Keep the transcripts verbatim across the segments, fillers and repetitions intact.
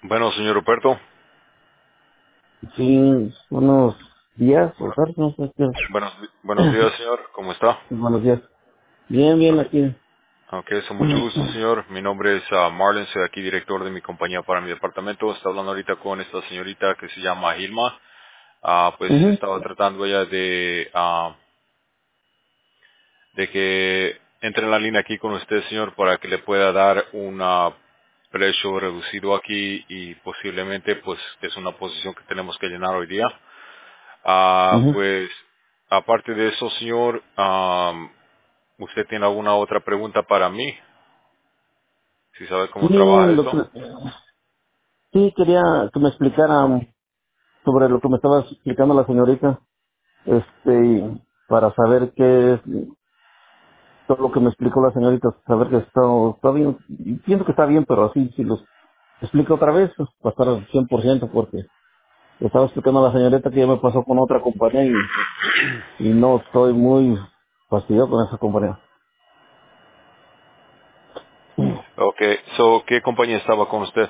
Bueno, señor Ruperto. Sí, unos días, o tal, no sé qué. Buenos, buenos días, señor. ¿Cómo está? Buenos días. Bien, bien, Ok, aquí. okay, eso, mucho gusto, señor. Mi nombre es ah, Marlon, soy aquí director de mi compañía para mi departamento. Está hablando ahorita con esta señorita que se llama Hilma. Ah, pues Ujú. estaba tratando ella de, ah, de que entre en la línea aquí con usted, señor, para que le pueda dar un ah, precio reducido aquí y posiblemente, pues, es una posición que tenemos que llenar hoy día. Ah, Ujú. pues, aparte de eso, señor, ah, ¿usted tiene alguna otra pregunta para mí? Si sabe Sí, cómo trabaja lo esto. que, sí, quería que me explicara sobre lo que me estaba explicando la señorita, este, para saber qué es todo lo que me explicó la señorita, saber que está, está bien, y pienso que está bien, pero así, si los explico otra vez, pues, va a estar al cien por ciento, porque le estaba explicando a la señorita que ya me pasó con otra compañía y, y no estoy muy fastidiado con esa compañía. Okay, so, ¿qué compañía estaba con usted?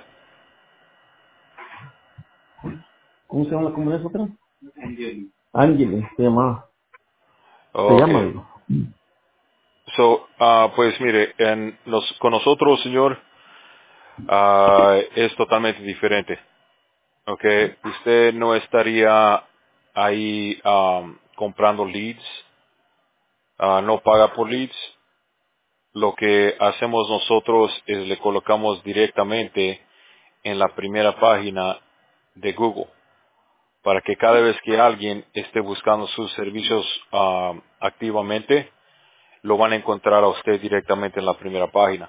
¿Cómo se llama la comunidad otra? Ángel, se llama, se llama, Okay, digo. so, ah, pues mire, en nos- con nosotros, señor, ah, es totalmente diferente. Okay, usted no estaría ahí am, comprando leads, ah, no paga por leads. Lo que hacemos nosotros es le colocamos directamente en la primera página de Google, para que cada vez que alguien esté buscando sus servicios ah, activamente, lo van a encontrar a usted directamente en la primera página.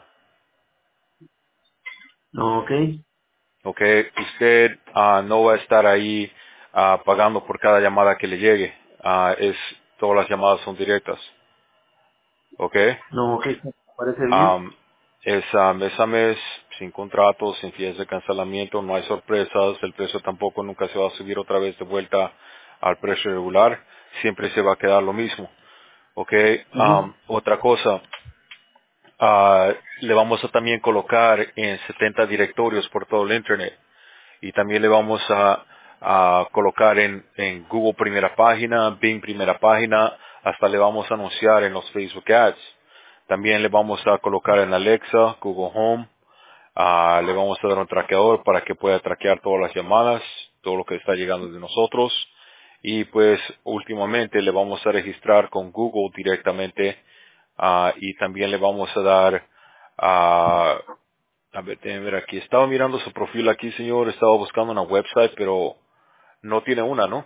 Ok. ¿Ok? Usted ah, no va a estar ahí ah, pagando por cada llamada que le llegue. Ah, es, todas las llamadas son directas. ¿Ok? No, ok, parece bien. Am, es ah, mes a mes, sin contratos, sin fines de cancelamiento, no hay sorpresas, el precio tampoco nunca se va a subir otra vez de vuelta al precio regular, siempre se va a quedar lo mismo. Ok, Ujú. am, otra cosa, ah, le vamos a también colocar en setenta directorios por todo el Internet y también le vamos a, a colocar en, en Google primera página, Bing primera página, hasta le vamos a anunciar en los Facebook Ads. También le vamos a colocar en Alexa, Google Home, ah, le vamos a dar un traqueador para que pueda traquear todas las llamadas, todo lo que está llegando de nosotros. Y pues últimamente le vamos a registrar con Google directamente ah, y también le vamos a dar, ah, a ver, déjeme ver aquí, estaba mirando su perfil aquí, señor, estaba buscando una website, pero no tiene una, ¿no?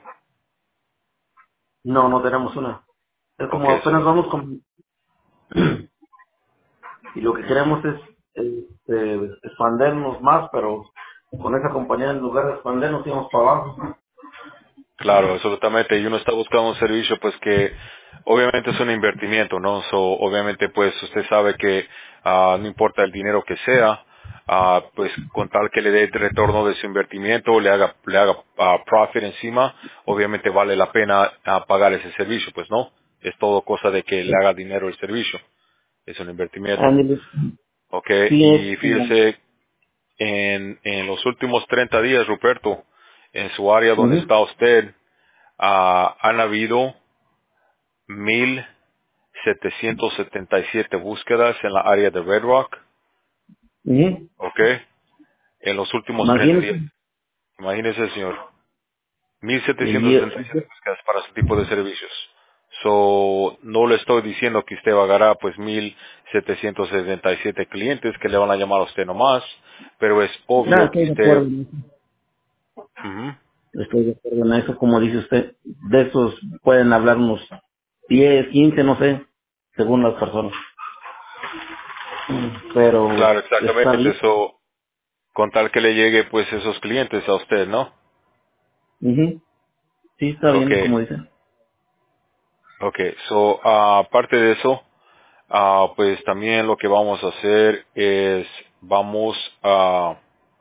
No, no tenemos una. Es Ok, como eso apenas no. vamos con... Y lo que queremos es este, expandernos más, pero con esa compañía en lugar de expandernos íbamos para abajo. Claro, absolutamente. Y uno está buscando un servicio, pues que obviamente es un invertimiento, ¿no? So, obviamente, pues usted sabe que ah, no importa el dinero que sea, ah, pues con tal que le dé el retorno de su invertimiento, le haga, le haga ah, profit encima, obviamente vale la pena ah, pagar ese servicio, pues no. Es todo cosa de que le haga dinero el servicio. Es un invertimiento. Ándale. Ok, Sí, y es como... fíjese, en, en los últimos treinta días, Ruperto, en su área donde Ujú. está usted, ah, han habido mil setecientos setenta y siete búsquedas en la área de Red Rock, Ujú. ¿ok? En los últimos treinta días. Imagínese. Imagínese, señor, mil setecientos Y, setenta y siete búsquedas para ese tipo de servicios. So, no le estoy diciendo que usted pagará pues mil setecientos setenta y siete clientes que le van a llamar a usted nomás, pero es nada, obvio que estoy de usted, acuerdo en eso. ujú, Estoy de acuerdo en eso, como dice usted. De esos pueden hablar unos diez, quince, no sé, según las personas. Pero claro, está exactamente, bien. eso, con tal que le llegue pues esos clientes a usted, ¿no? Ujú. Sí, está bien, Okay, como dice. okay. So, ah, aparte de eso, ah, pues también lo que vamos a hacer es, vamos a,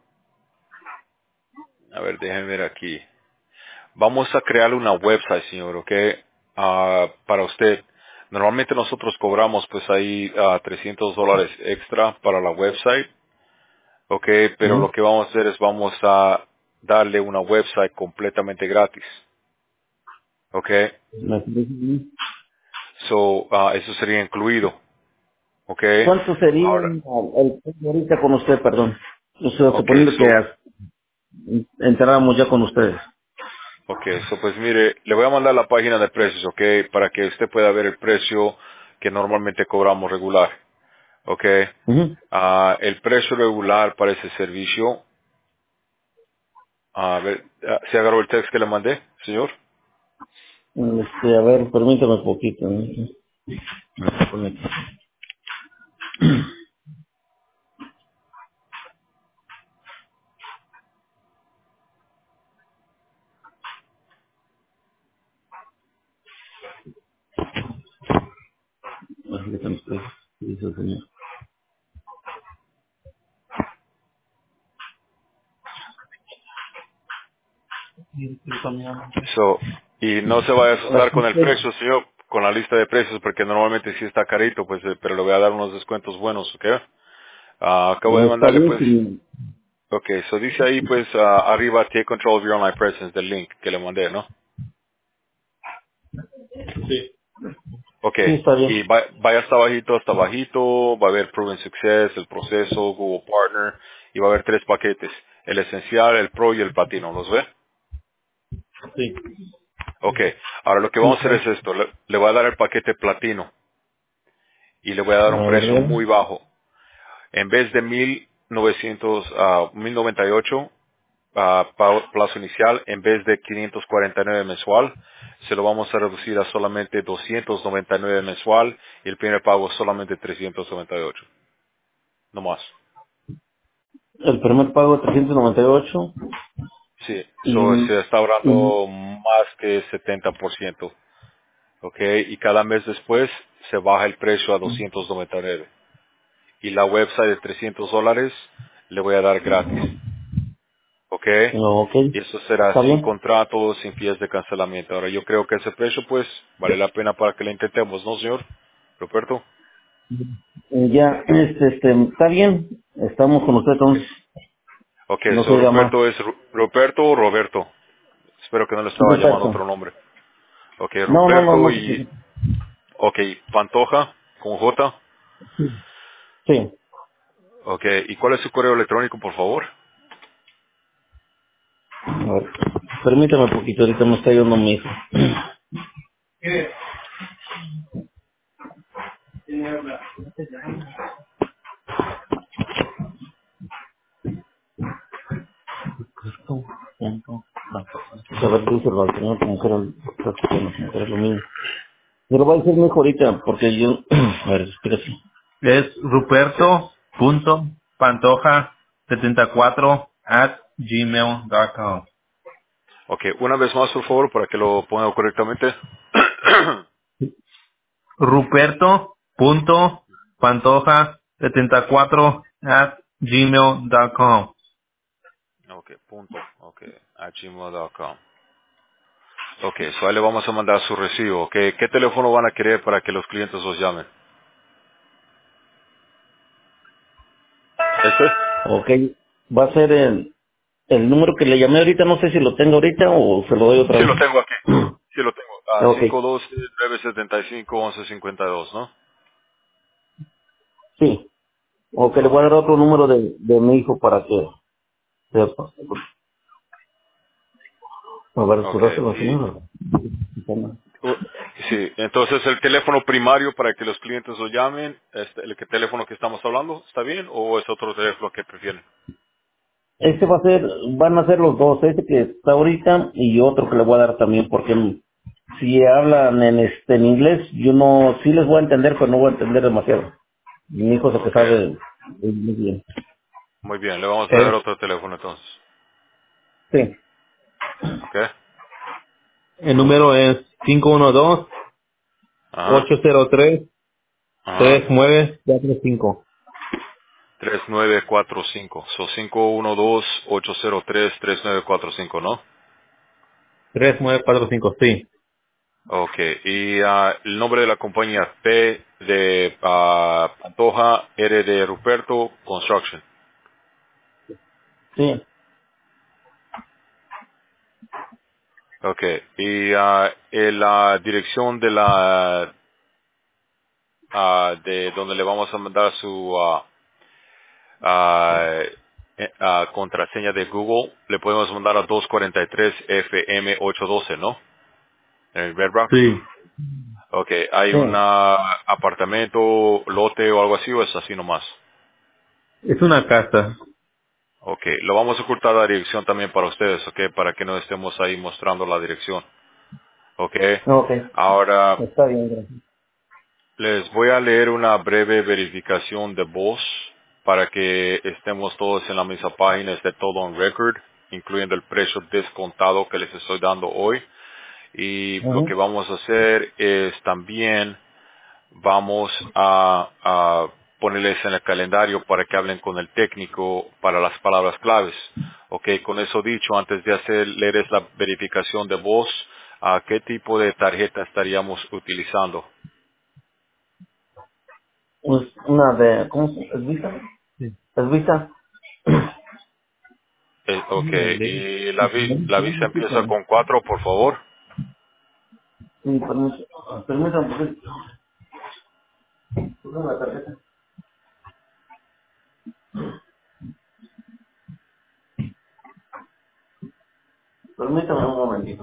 a ver, déjenme ver aquí. Vamos a crear una website, señor, ¿ok? Ah, para usted. Normalmente nosotros cobramos pues ahí ah, trescientos dólares extra para la website. Ok, pero lo Ujú. que vamos a hacer es vamos a darle una website completamente gratis. Ok, Me parece. so, ah, eso sería incluido. Ok, ¿Cuánto sería ahora, el el precio ahorita con usted, perdón? O sea, ok, suponiendo que so, as- entráramos ya con ustedes. ok, so pues mire, le voy a mandar la página de precios, ok, para que usted pueda ver el precio que normalmente cobramos regular. Ok, Ujú. ah, el precio regular para ese servicio, a ver, ah, ¿se agarró el texto que le mandé, señor? Este, a ver, permítame un poquito. ¿No? Permítame usted, dice el señor. So, y no se vaya a asustar Aquí con el está. precio, señor, con la lista de precios, porque normalmente sí está carito, pues, eh, pero le voy a dar unos descuentos buenos, ¿ok? Ah, acabo de Está mandarle, bien, pues, sí. ok, so dice ahí, pues, ah, arriba, take control of your online presence, del link que le mandé, ¿no? Ok, Sí, está bien. y va- vaya hasta bajito, hasta bajito, va a haber Proven Success, el proceso, Google Partner, y va a haber tres paquetes, el esencial, el pro y el platino, ¿los ve? Sí, Ok, ahora lo que sí, vamos a está hacer es bien. esto, le, le voy a dar el paquete platino, y le voy a dar un A ver, precio bien. muy bajo. En vez de mil novecientos, ah, mil noventa y ocho ah, pago- plazo inicial, en vez de quinientos cuarenta y nueve mensual, se lo vamos a reducir a solamente doscientos noventa y nueve mensual y el primer pago solamente trescientos noventa y ocho, no más. El primer pago de trescientos noventa y ocho Sí, so, y, se está y ahorrando más que setenta por ciento, ¿ok? Y cada mes después se baja el precio a doscientos noventa y nueve. Y la website de trescientos dólares le voy a dar gratis. ¿Ok? no, ok, Y eso será está sin bien. contrato, sin fías de cancelamiento. Ahora yo creo que ese precio pues vale la pena para que lo intentemos, ¿no, señor? Roberto. Eh, Ya, este, este, está bien. Estamos con usted Ok. entonces. Ok, No se so diga más. Ruperto es Ru- Roberto o Roberto. Espero que no le estaba llamando Ruperto. otro nombre. Ok, No, no, no, Ruperto no. y... Ok, Pantoja con J. Sí. Ok, ¿y cuál es su correo electrónico, por favor? A ver, permítame un poquito, ahorita me está yendo mi hijo. A ver, díselo al señor como que era, el- como que era lo mismo. Yo lo voy a decir mi hijo ahorita, porque yo... A ver, espérate. Es Sí. ruperto.pantoja74 at gmail.com. Ok, una vez más, por favor, para que lo ponga correctamente. Ruperto.pantoja74 at gmail.com. ok, punto. Ok, a gmail punto com. Ok, so ahí le vamos a mandar su recibo. Ok, ¿qué teléfono van a querer para que los clientes los llamen? ¿Este? Ok, va a ser el, el número que le llamé ahorita, no sé si lo tengo ahorita o se lo doy otra Sí, vez. lo tengo aquí. Sí, lo tengo. Ah, Ok, cinco uno dos, nueve siete cinco, once cincuenta y dos, ¿no? sí. O que le voy a Ok. dar otro número de, de mi hijo para que sepa. A ver, su Ok, la y... señora. uh, sí, entonces el teléfono primario para que los clientes lo llamen, este, el que teléfono que estamos hablando, ¿está bien? ¿O es otro teléfono que prefieren? Este va a ser, van a ser los dos, este que está ahorita y otro que le voy a dar también, porque si hablan en este en inglés, yo no, sí les voy a entender, pero no voy a entender demasiado. Mi hijo es el que Ok, sabe eh, muy bien. muy bien, le vamos a dar Es, otro teléfono entonces. sí. Ok, El número es cinco uno dos, ajá, ocho cero tres, tres ajá. nueve cuatro cinco. tres nueve cuatro cinco. So cinco uno dos, ocho cero tres, tres nueve cuatro cinco, ¿no? tres nueve cuatro cinco, sí. Ok, y ah, el nombre de la compañía P de ah, Pantoja, R de Ruperto, Construction. Sí, Ok. Y ah, en la dirección de la ah, de donde le vamos a mandar su ah, ah, eh, ah, contraseña de Google, le podemos mandar a doscientos cuarenta y tres F M ochocientos doce, ¿no? En Red Rock. Sí. Ok. ¿Hay un sí. ah, apartamento, lote o algo así o es así nomás? Es una casa. Ok. Lo vamos a ocultar la dirección también para ustedes, ok, para que no estemos ahí mostrando la dirección. Ok. Ok, Ahora, está bien, gracias. les voy a leer una breve verificación de voz para que estemos todos en la misma página, esté todo on record, incluyendo el precio descontado que les estoy dando hoy. Y lo que Ujú. vamos a hacer es también vamos a, a ponerles en el calendario para que hablen con el técnico para las palabras claves. Ok, con eso dicho, antes de hacer leerles la verificación de voz, ¿a qué tipo de tarjeta estaríamos utilizando? Pues una de, ¿cómo se llama? ¿Es Visa? Sí. ¿Es Visa? Eh, ok, Una de- y la, vi- la visa empieza con cuatro, por favor. Sí, permiso, permítame, porque tengo la tarjeta. Permítame un momentito.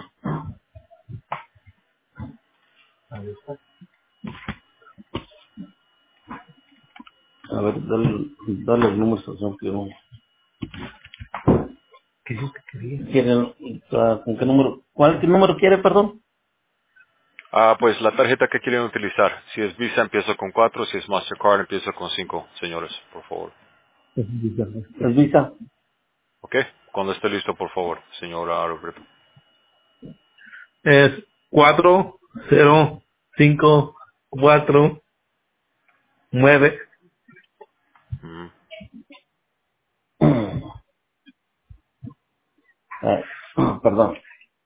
A ver, dale, dale el número de estación que no. ¿Qué es lo que quería? ¿Quieren, ah, con qué número? ¿Cuál qué número quiere, perdón? Ah, pues la tarjeta que quieren utilizar. Si es Visa empieza con cuatro, si es Mastercard empieza con cinco, señores, por favor. Es Visa. Es Visa. Ok, cuando esté listo, por favor, señora Roberto. Es cuatro cero cinco cuatro nueve Mm, Ah, perdón.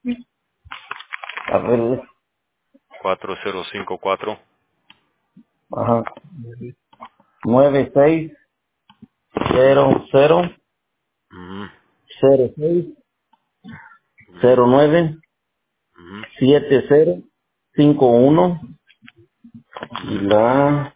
A ver, cuatro cero cinco cuatro. ajá. Nueve seis cero cero Ujú, cero seis ujú, cero nueve ujú. siete cero cinco uno y la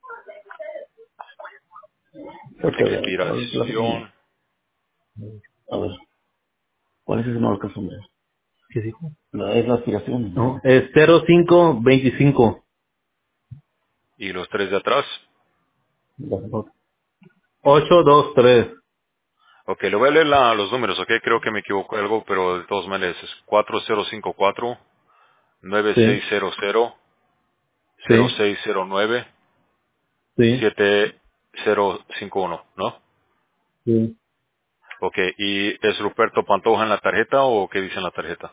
fecha de- ¿cuál es la fecha? Expiración A ver, ¿cuál es ese no alcanzo a ver? ¿Qué dijo? La, es la aspiración, No, ¿no? es cero cinco veinticinco. y los tres de atrás. La- ocho dos tres. Ok, le voy a leer la- los números, ok, creo que me equivoco algo, pero de todos maneras es cuatro cero cinco cuatro nueve seis Sí, cero cero cero sí, seis cero nueve sí, siete cero cinco uno, ¿no? sí. Ok, ¿y es Ruperto Pantoja en la tarjeta o qué dice en la tarjeta?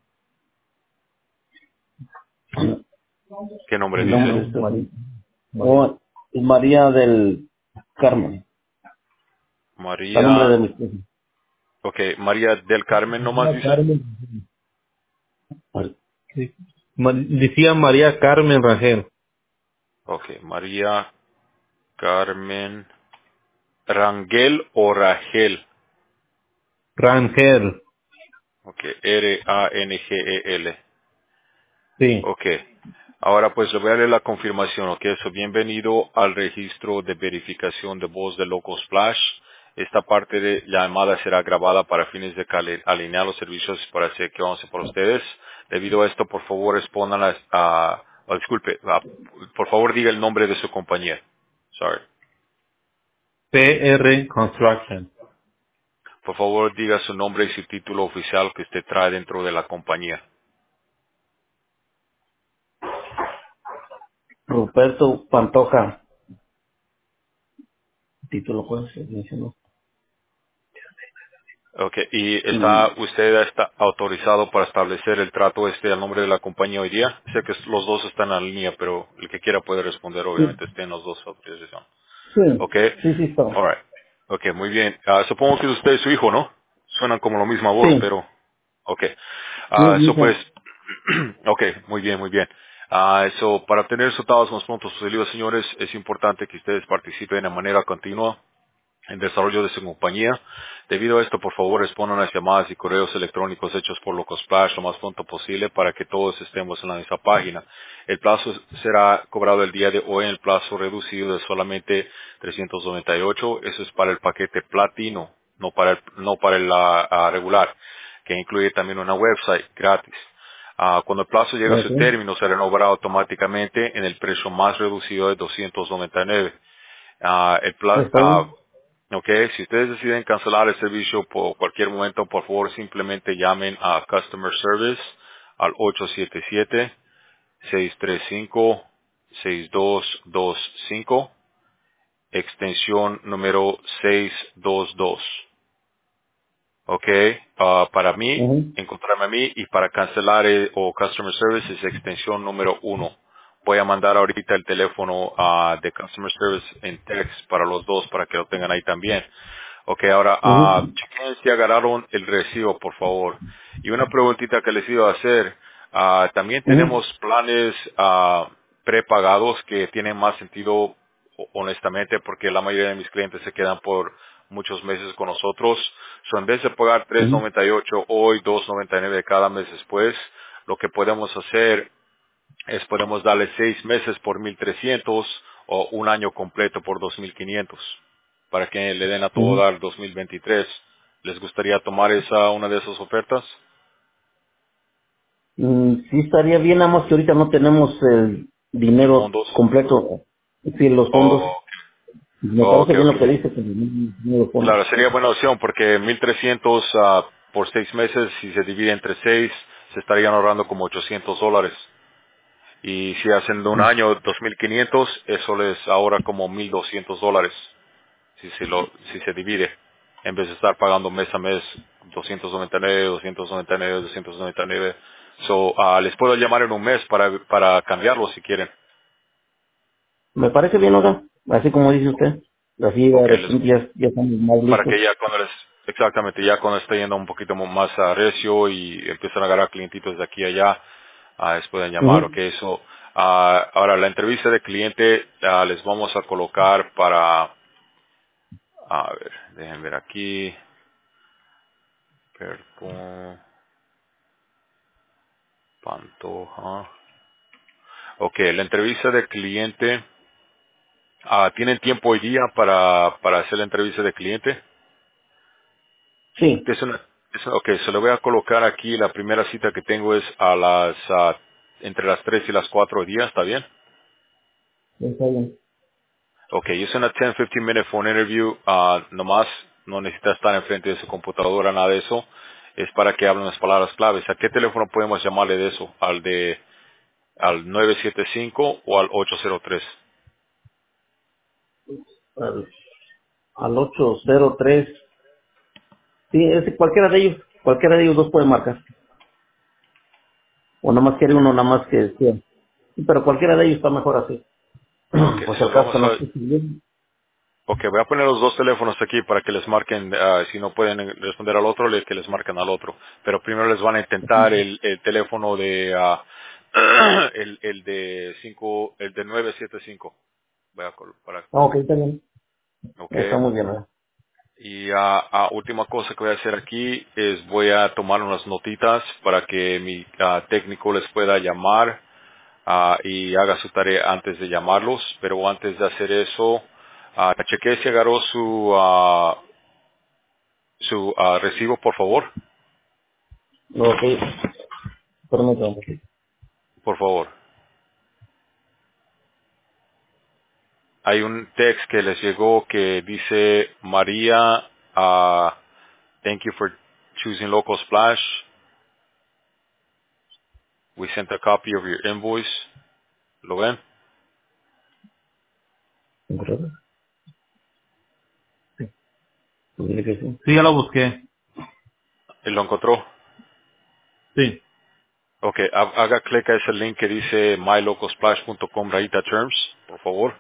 ¿Qué nombre El dice? nombre de este. María. Oh, es María del Carmen. Está el nombre de María, mi esposa. ok, María del Carmen nomás María dice. Carmen. Mar- Sí. Ma- Decía María Carmen Rangel. Ok, María Carmen Rangel o Ragel. Rangel. Ok, R A N G E L. Sí. Ok. Ahora pues le voy a leer la confirmación, ok. So, bienvenido al registro de verificación de voz de Loco Splash. Esta parte de la llamada será grabada para fines de cale- alinear los servicios para hacer que vamos a hacer para ustedes. Debido a esto, por favor, respondan a, a- oh, disculpe, a- por favor diga el nombre de su compañía. Sorry. P R Construction. Por favor, diga su nombre y su título oficial que usted trae dentro de la compañía. Ruperto Pantoja. Título, ¿cuál es? Dice, ¿no? Okay, ¿y está Y, usted está autorizado para establecer el trato este al nombre de la compañía hoy día? Sé que los dos están en línea, pero el que quiera puede responder, sí, obviamente, estén los dos autorización. sí, Okay, sí, sí está. alright. Okay, muy bien. Ah, supongo que es usted su hijo, ¿no? Suenan como la misma voz, Sí, pero okay. sí, Ah, eso pues, dice. okay, muy bien, muy bien. Ah, eso, para obtener resultados más pronto posibles, señores, es importante que ustedes participen de manera continua en desarrollo de su compañía. Debido a esto, por favor, respondan las llamadas y correos electrónicos hechos por LocalSplash lo más pronto posible para que todos estemos en la misma página. El plazo será cobrado el día de hoy en el plazo reducido de solamente trescientos noventa y ocho. Eso es para el paquete platino, no para el, no para el ah, ah, regular, que incluye también una website gratis. Ah, cuando el plazo llegue a Ok. su término, se renovará automáticamente en el precio más reducido de doscientos noventa y nueve. Ah, el pla- Está ah, bien. ok, si ustedes deciden cancelar el servicio por cualquier momento, por favor simplemente llamen a Customer Service al ocho siete siete, seis tres cinco, seis dos dos cinco, extensión número seiscientos veintidós. Ok, ah, para mí, Ujú, encontrarme a mí y para cancelar eh, o Customer Service es extensión número uno. Voy a mandar ahorita el teléfono ah, de Customer Service en text para los dos para que lo tengan ahí también. Ok, ahora, ah, ujú, chequen si agarraron el recibo, por favor. Y una preguntita que les iba a hacer. ah, también ujú, tenemos planes ah, prepagados que tienen más sentido, ho- honestamente, porque la mayoría de mis clientes se quedan por muchos meses con nosotros. So, en vez de pagar tres ujú. noventa y ocho hoy, dos noventa y nueve cada mes después, lo que podemos hacer es podemos darle seis meses por mil trescientos o un año completo por dos mil quinientos para que le den a todo Ujú. dar dos mil veintitrés. ¿Les gustaría tomar esa una de esas ofertas? Mm, sí estaría bien, nada más que ahorita no tenemos el dinero Fondos. completo, sí, los fondos. Oh, Me oh, parece ok, bien ok. lo que dice, que no no los fondos. Claro, sería buena opción porque mil trescientos ah, por seis meses, si se divide entre seis, se estarían ahorrando como ochocientos dólares. Y si hacen de un año dos mil quinientos, eso les ahorra como mil doscientos dólares. si se lo si se divide en vez de estar pagando mes a mes doscientos noventa y nueve, doscientos noventa y nueve, doscientos noventa y nueve. So, ah, les puedo llamar en un mes para para cambiarlo si quieren. Me parece bien, oiga, así como dice usted. Así de Okay, les, repente ya, ya estamos más para listos. que ya cuando les exactamente ya cuando esté yendo un poquito mo- más a recio y empiezan a agarrar clientitos de aquí a allá, ah, les pueden llamar. Ujú. Okay, eso. ah, ahora la entrevista de cliente ah, les vamos a colocar para a ver, dejen ver aquí. Perpo, Pantoja. Ok, la entrevista de cliente. Ah, ¿tienen tiempo hoy día para, para hacer la entrevista de cliente? Sí, Es una, es, ok, se lo voy a colocar aquí. La primera cita que tengo es a las, ah, entre las tres y las cuatro días, ¿está bien? está bien. Ok, es una diez, quince minute phone interview. ah, nomás no necesita estar enfrente de su computadora, nada de eso. Es para que hablen las palabras claves. ¿A qué teléfono podemos llamarle de eso? ¿Al de, al nueve siete cinco o al ocho cero tres? Al, al ocho cero tres. Sí, es, cualquiera de ellos, cualquiera de ellos dos puede marcar. O nada más quiere uno, nada más que sea. Sí, pero cualquiera de ellos está mejor así. Ok, Pues so al caso vamos no a, esté bien. Ok, voy a poner los dos teléfonos aquí para que les marquen, ah, si no pueden responder al otro, le- que les marquen al otro. Pero primero les van a intentar el, el teléfono de, ah, el, el de cinco, el de nueve siete cinco. Voy a col- para, Ah, ok, está bien. ok. Está muy bien, ¿eh? Y ah, ah, última cosa que voy a hacer aquí es voy a tomar unas notitas para que mi ah, técnico les pueda llamar ah, y haga su tarea antes de llamarlos. Pero antes de hacer eso, ah, chequee si agarró su, ah, su ah, recibo, por favor. Ok, permítame. Por favor. Hay un text que les llegó que dice, María, ah, thank you for choosing Local Splash. We sent a copy of your invoice. ¿Lo ven? ¿Encontraste? Sí, pues dile que sí. Sí, ya lo busqué. ¿Y lo encontró? Sí. Ok, ha- haga clic a ese link que dice my local splash punto com rayita terms, por favor.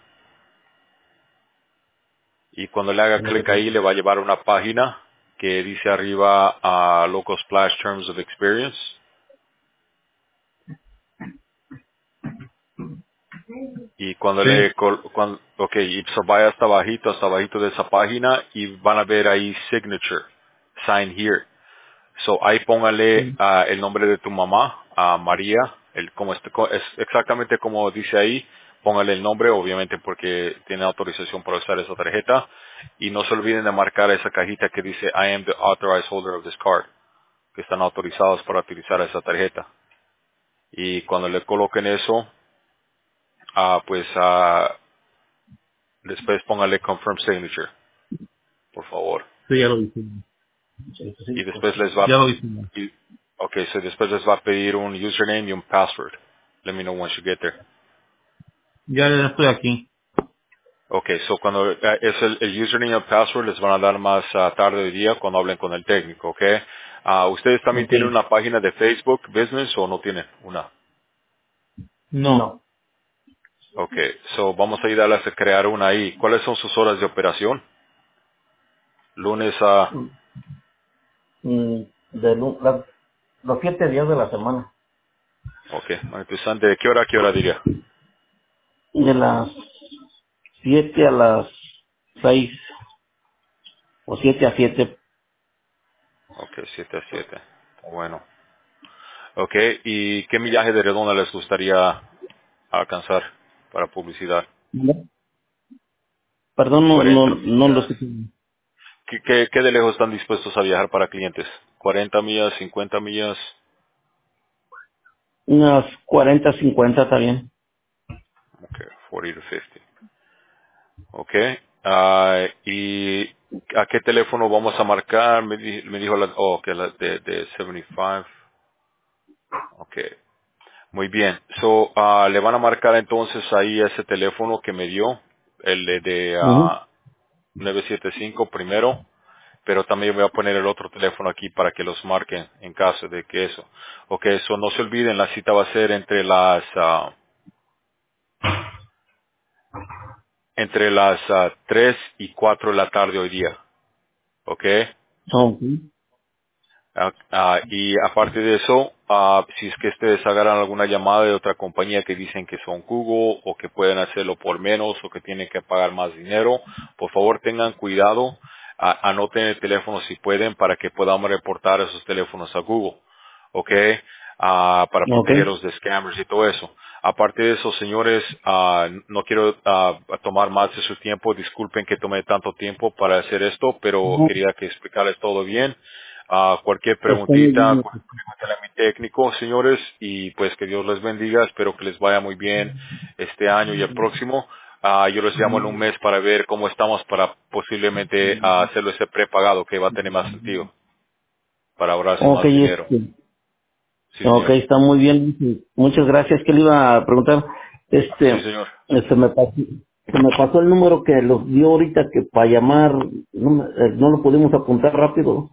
Y cuando le haga clic ahí le va a llevar a una página que dice arriba a Local Splash Terms of Experience. Y cuando Sí. le, col- cuando, ok, y so vaya hasta bajito, hasta bajito de esa página y van a ver ahí signature, sign here. So ahí póngale Sí. ah, el nombre de tu mamá, a María, el, como este, co- es exactamente como dice ahí, póngale el nombre, obviamente porque tiene autorización para usar esa tarjeta. Y no se olviden de marcar esa cajita que dice I am the authorized holder of this card, que están autorizados para utilizar esa tarjeta. Y cuando le coloquen eso, ah, pues ah, después póngale confirm signature, por favor. Sí, ya lo hicimos. Y después les va, Ya lo hicimos. y, ok, so después les va a pedir un username y un password. Let me know once you get there. Ya, ya estoy aquí. Ok, so cuando eh, es el, el username y el password les van a dar más ah, tarde hoy día cuando hablen con el técnico, ok. Ah, ¿ustedes también Ok. tienen una página de Facebook Business o no tienen una? No. No. Ok, so vamos a ayudarles a crear una ahí. ¿Cuáles son sus horas de operación? Lunes a, Mm, de lu- la- los siete días de la semana. ok, empezando de qué hora a qué hora diría. De las siete a las seis o siete a siete. Ok, siete a siete. Bueno. Ok, ¿y qué millaje de redonda les gustaría alcanzar para publicidad? ¿No? Perdón, no, no, cuarenta. no lo sé. ¿Qué, qué, qué de lejos están dispuestos a viajar para clientes? ¿cuarenta millas, cincuenta millas? Unas cuarenta, cincuenta está bien. Ok, cuarenta to cincuenta. Ok, ah, ¿y a qué teléfono vamos a marcar? Me, di- me dijo la, oh, que la de, de setenta y cinco. Ok, muy bien. So, ah, le van a marcar entonces ahí ese teléfono que me dio, el de, de Ujú. ah, nueve siete cinco primero. Pero también voy a poner el otro teléfono aquí para que los marquen en caso de que eso. Ok, eso no se olviden, la cita va a ser entre las ah, entre las ah, tres y cuatro de la tarde hoy día. Ok. Ok. Ah, ah, y aparte de eso, ah, si es que ustedes agarran alguna llamada de otra compañía que dicen que son Google o que pueden hacerlo por menos o que tienen que pagar más dinero, por favor tengan cuidado, ah, anoten el teléfono si pueden para que podamos reportar esos teléfonos a Google, ¿ok? Ah, para Ok. protegerlos de scammers y todo eso. Aparte de eso, señores, ah, no quiero ah, tomar más de su tiempo, disculpen que tomé tanto tiempo para hacer esto, pero Ujú. quería que explicarles todo bien. Ah, cualquier Está muy preguntita, bien. cualquier pregunta a mi técnico, señores, y pues que Dios les bendiga. Espero que les vaya muy bien este año y el próximo. Ah, yo les llamo en un mes para ver cómo estamos para posiblemente ah, hacerlo ese prepagado que va a tener más sentido para ahorrarse Ok, más dinero. este, Sí, ok, señor. está muy bien. Muchas gracias. Que le iba a preguntar? Sí, Este, señor. este me pasó, se me pasó el número que los dio ahorita que para llamar, no, me- eh, no lo pudimos apuntar rápido.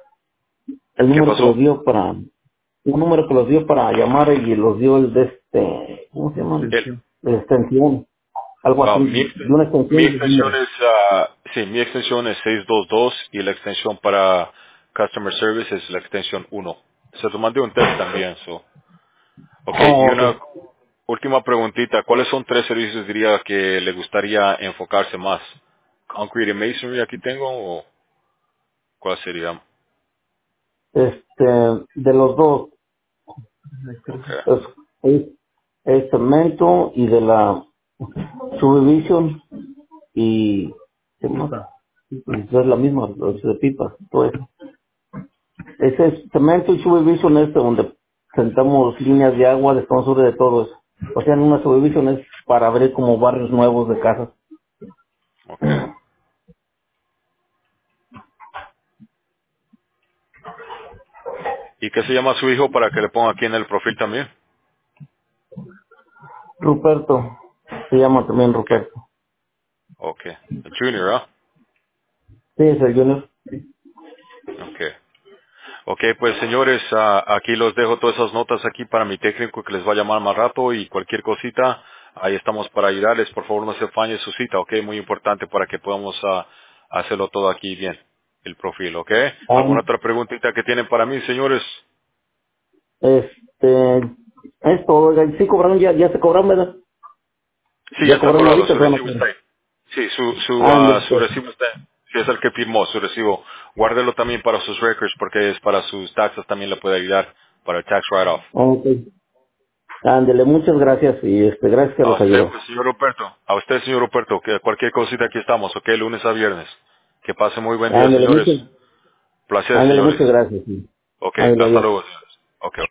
El ¿Qué número que los pasó? dio para, un número que los dio para llamar y los dio el de este, ¿cómo se llama? El, De extensión, algo así, ah, mi, de exten- una mi extensión y de extensión número. es, ah, sí, mi extensión es seiscientos veintidós y la extensión para Customer Service es la extensión uno. Se te mandé un test también, so. Ok, y Oh, ok. una última preguntita. ¿Cuáles son tres servicios diría que le gustaría enfocarse más? ¿Concrete y Masonry aquí tengo o cuál sería? Este, de los dos, Ok, es, es, es cemento y de la Subdivision y ¿qué más? Es la misma, es de pipa, todo eso. Ese es cemento y subdivision es donde sentamos líneas de agua, de sur de todo eso. O sea, en una subdivision es para abrir como barrios nuevos de casas. ok. ¿Y qué se llama su hijo para que le ponga aquí en el perfil también? Ruperto, se llama también Ok, Ruperto. ok. Junior, ¿ah? Sí, es el Junior. Ok. Ok, pues señores, ah, aquí los dejo todas esas notas aquí para mi técnico que les va a llamar más rato y cualquier cosita, ahí estamos para ayudarles. Por favor, no se fañe su cita, ok, muy importante para que podamos ah, hacerlo todo aquí bien, el perfil, ok. ¿Alguna Um, otra preguntita que tienen para mí, señores? este, es todo, oiga, sí cobraron, ya, ya se cobraron, ¿verdad? Sí, ya ¿Ya está cobraron cobrado, ahorita o su todavía no recibo está cobran? ahí. Sí, su, su, Ándale, ah, su pues. recibo está ahí. Sí, es el que firmó su recibo. Guárdelo también para sus records porque es para sus taxes, también le puede ayudar para el tax write-off. Ok. Ándale, muchas gracias y este, gracias que A los usted, ayudó. pues, señor Ruperto. A usted, señor Ruperto, que cualquier cosita aquí estamos, ok, lunes a viernes. Que pase muy buen día, Ándale, señores. muchas, Placer, ándale, señores. muchas gracias. Sí. Ok, Ándale, hasta adiós. luego, señores. Ok.